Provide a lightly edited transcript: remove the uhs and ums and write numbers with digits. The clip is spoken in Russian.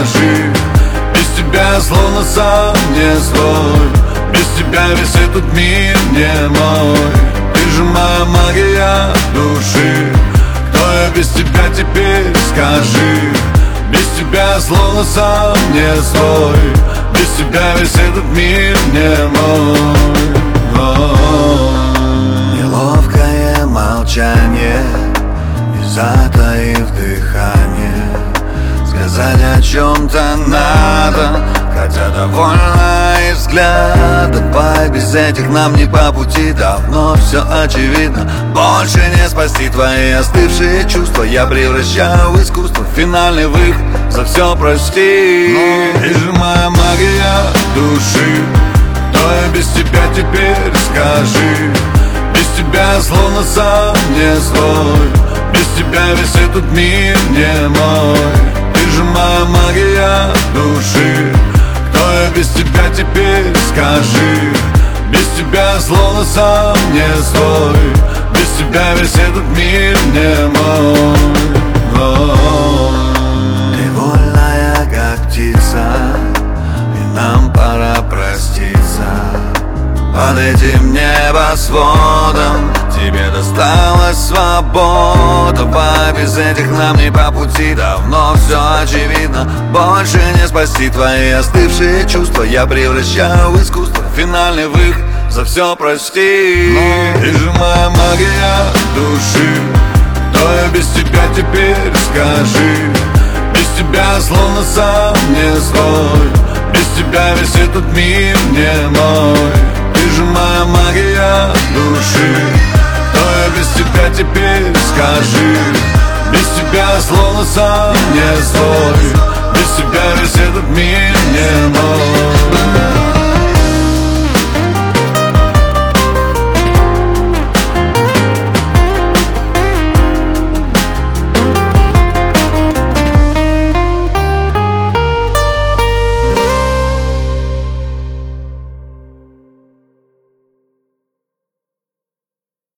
скажи. Без тебя словно сам не свой, без тебя весь этот мир не мой. Ты же моя магия души, кто я без тебя теперь, скажи. Без тебя словно сам не свой, без тебя весь этот мир не мой. Неловкое молчание и затаив дыхание, сказать о чем-то надо, хотя довольна и взглядом. Пой, без этих нам не по пути, давно все очевидно. Больше не спасти твои остывшие чувства, я превращаю в искусство финальный выход, за все прости. Ты же моя магия души, кто я без тебя теперь, скажи. Без тебя словно сам не свой, без тебя весь этот мир не мой. Ты же моя магия души, кто я без тебя теперь, скажи. Без тебя словно сам не свой, без тебя весь этот мир не мой. Ты вольная, как птица, и нам пора проститься. Под этим небосводом тебе досталась свобода. Пой, без этих нам не по пути, давно все очевидно. Больше не спасти твои остывшие чувства, я превращаю в искусство финальный выход, за все прости. Ты же моя магия души, кто я без тебя теперь, скажи. Без тебя словно сам не свой, без тебя весь этот мир не мой. Ты же моя магия души, кто я без тебя теперь, скажи. Без тебя словно сам не свой, без тебя весь этот мир не мой.